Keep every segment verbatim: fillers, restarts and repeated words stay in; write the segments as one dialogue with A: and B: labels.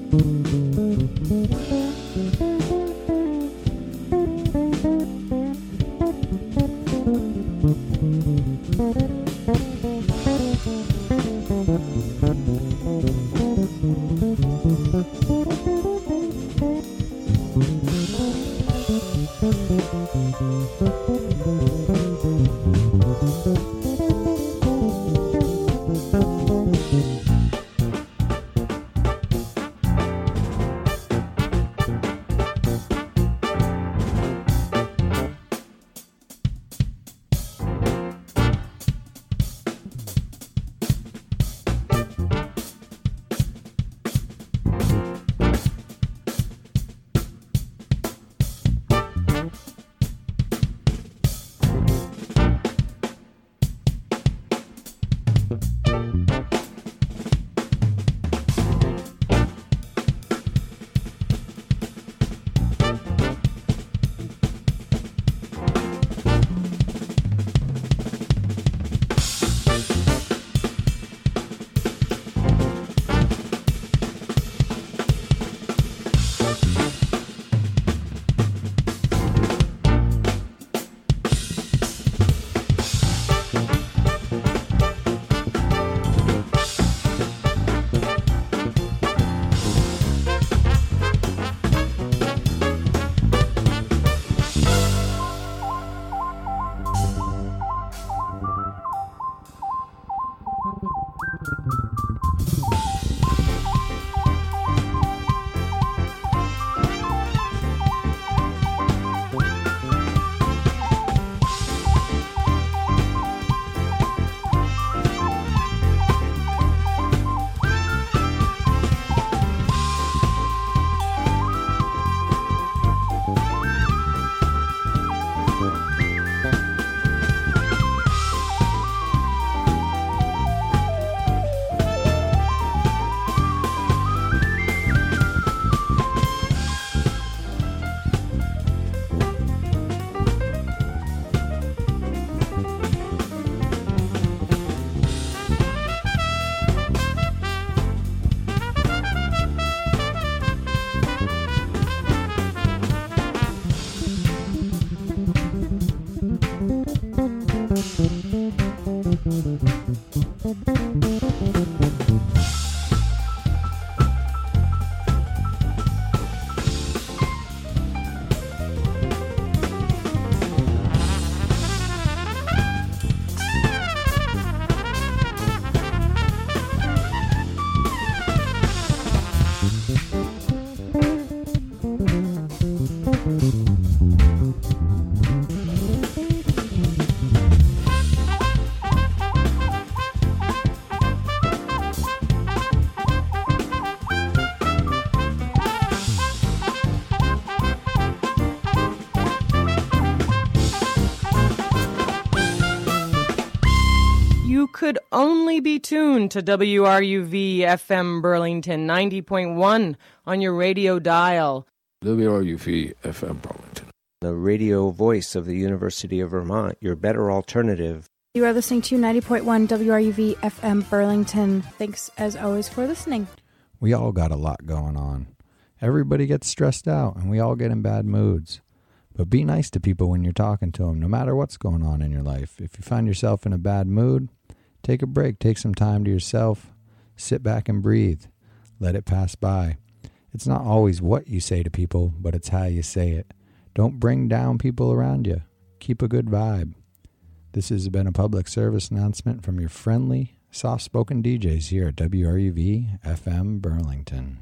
A: Could only be tuned to W R U V F M Burlington ninety point one on your radio dial.
B: W R U V F M Burlington.
C: The radio voice of the University of Vermont, your better alternative.
D: You are listening to ninety point one W R U V F M Burlington. Thanks, as always, for listening.
E: We all got a lot going on. Everybody gets stressed out, and we all get in bad moods. But be nice to people when you're talking to them, no matter what's going on in your life. If you find yourself in a bad mood, take a break, take some time to yourself, sit back and breathe, let it pass by. It's not always what you say to people, but it's how you say it. Don't bring down people around you. Keep a good vibe. This has been a public service announcement from your friendly, soft-spoken D Js here at W R U V F M Burlington.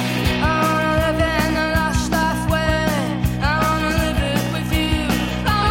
F: I wanna live in a lush life way. I wanna live it with you.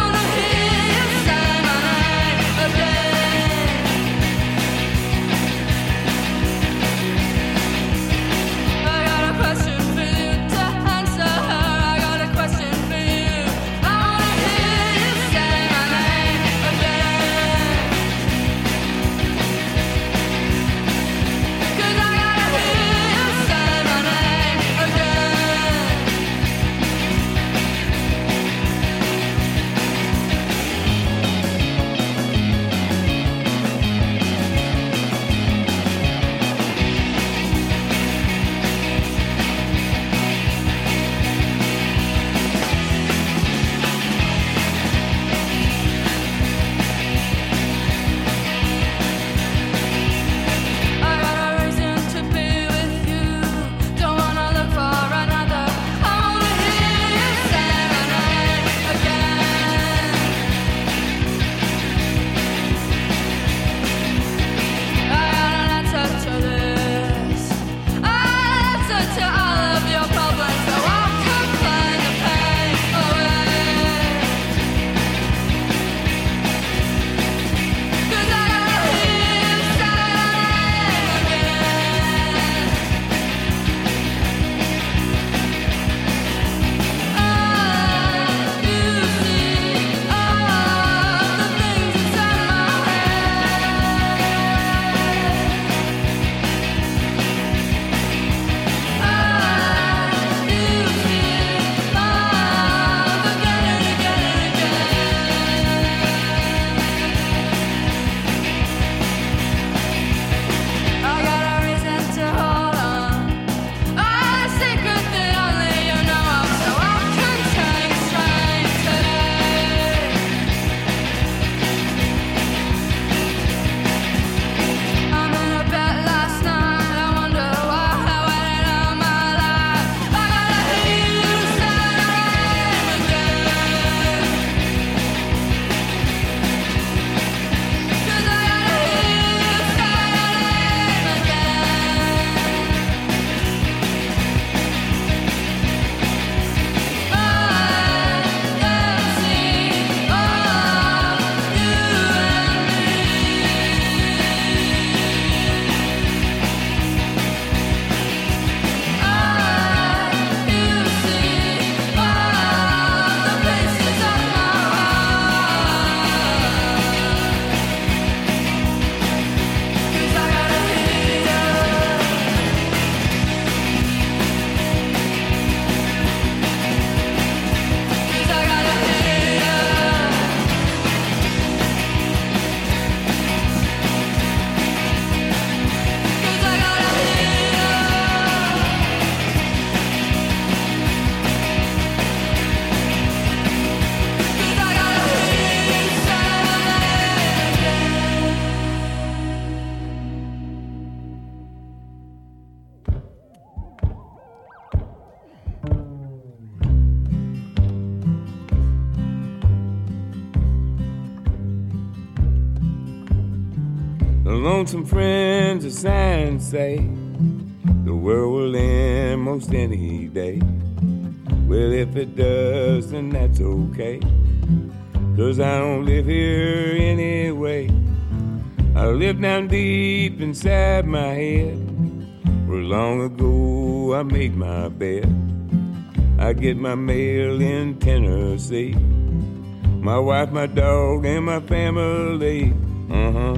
F: lonesome friends of science say the world will end most any day. Well, if it does, then that's okay, 'cause I don't live here anyway. I live down deep inside my head, where long ago I made my bed. I get my mail in Tennessee, my wife, my dog, and my family. Uh-huh.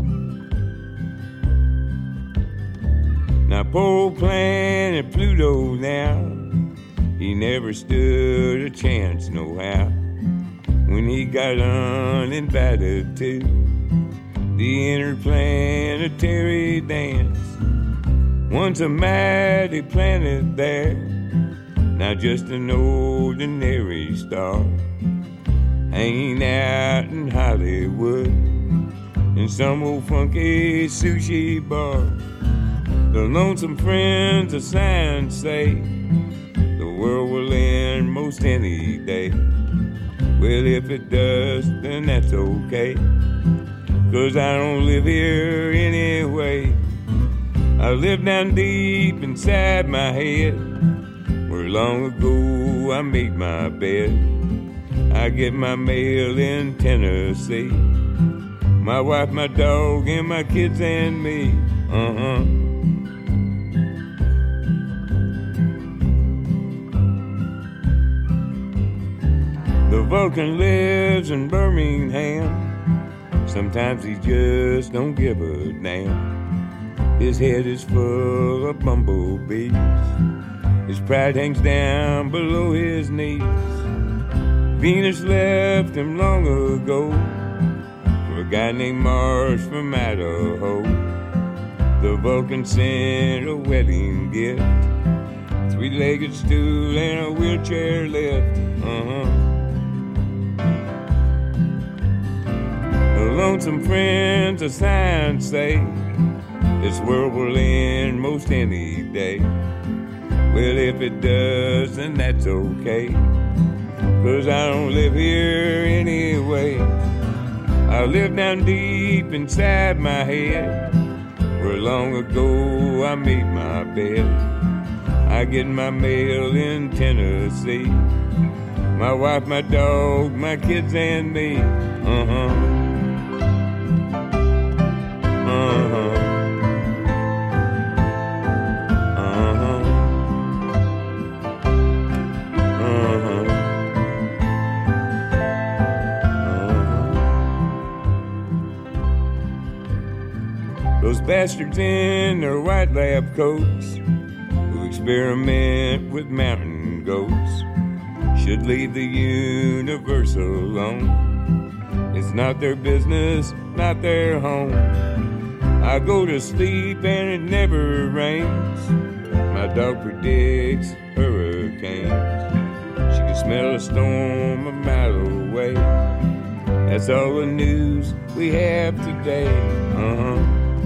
F: Now poor old planet Pluto now, he never stood a chance no how when he got uninvited to the interplanetary dance. Once a mighty planet there, now just an ordinary star, hanging out in Hollywood in some old funky sushi bar. The lonesome friends of science say the world will end most any day. Well, if it does, then that's okay, 'cause I don't live here anyway. I live down deep inside my head, where long ago I made my bed. I get my mail in Tennessee, my wife, my dog, and my kids and me. Uh-huh. The Vulcan lives in Birmingham. Sometimes he just don't give a damn. His head is full of bumblebees. His pride hangs down below his knees. Venus left him long ago for a guy named Mars from Idaho. The Vulcan sent a wedding gift, three-legged stool and a wheelchair lift. Uh-huh. The lonesome friends of science say this world will end most any day. Well, if it does, then that's okay, 'cause I don't live here anyway. I live down deep inside my head, where long ago I made my bed. I get my mail in Tennessee, my wife, my dog, my kids, and me. Uh-huh. Uh-huh. Uh-huh. Uh-huh. Uh-huh. Those bastards in their white lab coats who experiment with mountain goats should leave the universe alone. It's not their business, not their home. I go to sleep and it never rains. My dog predicts hurricanes. She can smell a storm a mile away. That's all the news we have today. Uh-huh.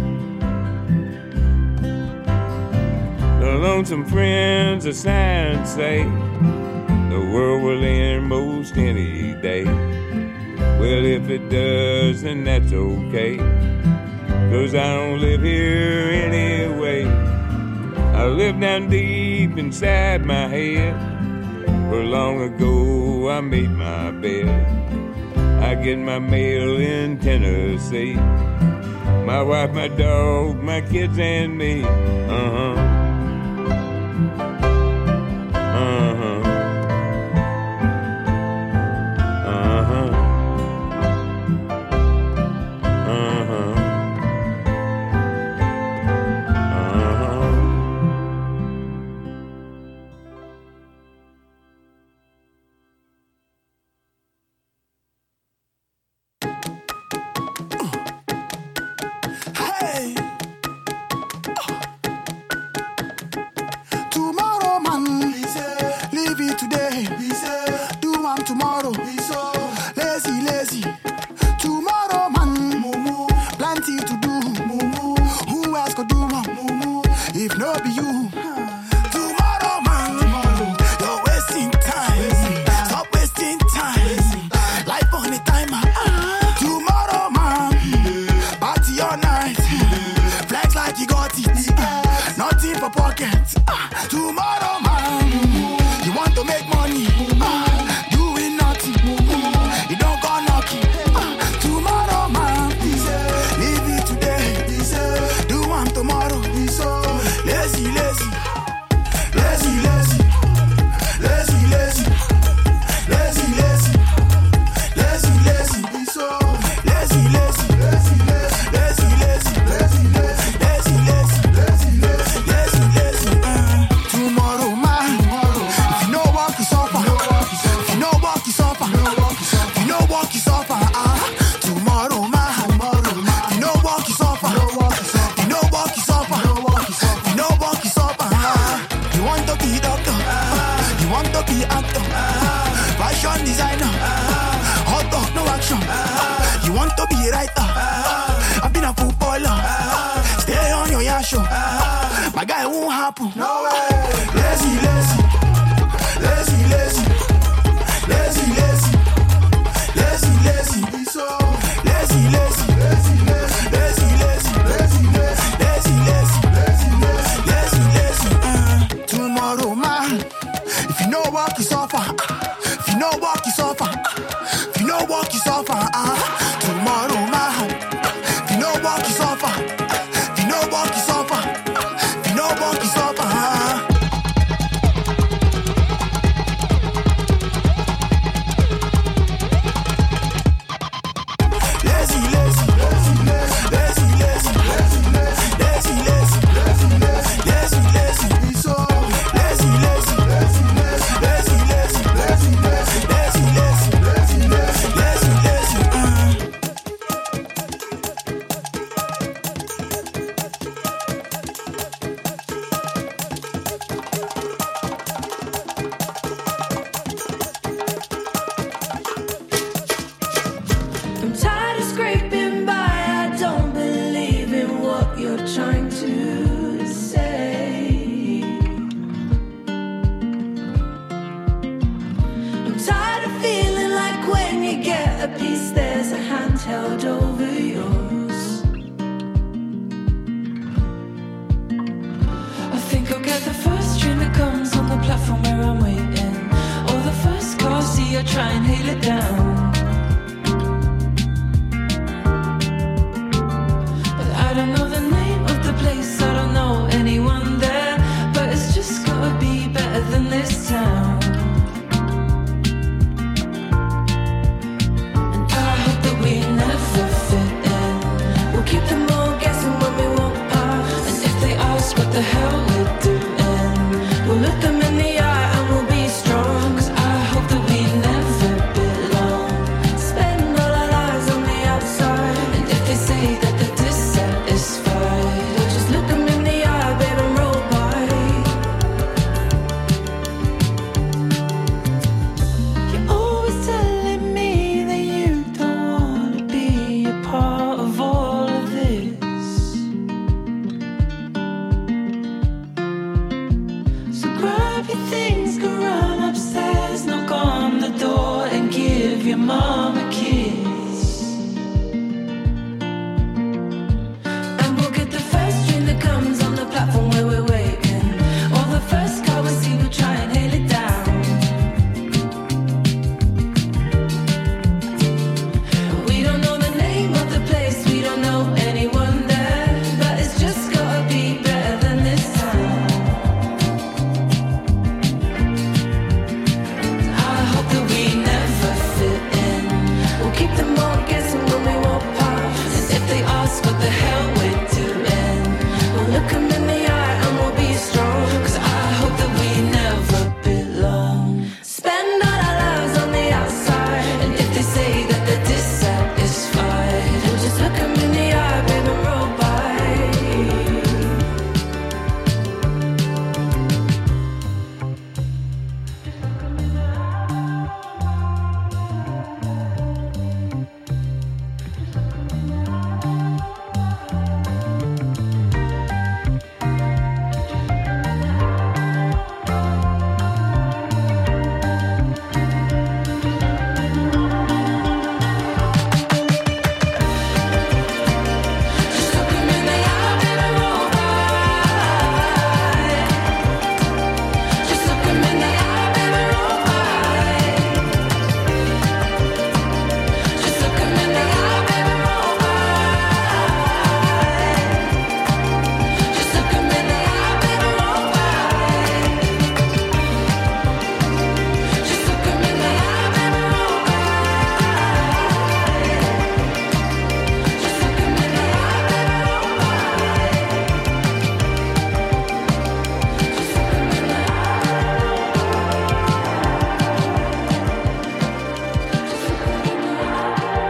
F: The lonesome friends of science say the world will end most any day. Well, if it does, then that's okay, 'cause I don't live here anyway. I live down deep inside my head, where long ago I made my bed. I get my mail in Tennessee, my wife, my dog, my kids, and me. Uh-huh. Uh-huh.
G: All night. want to be right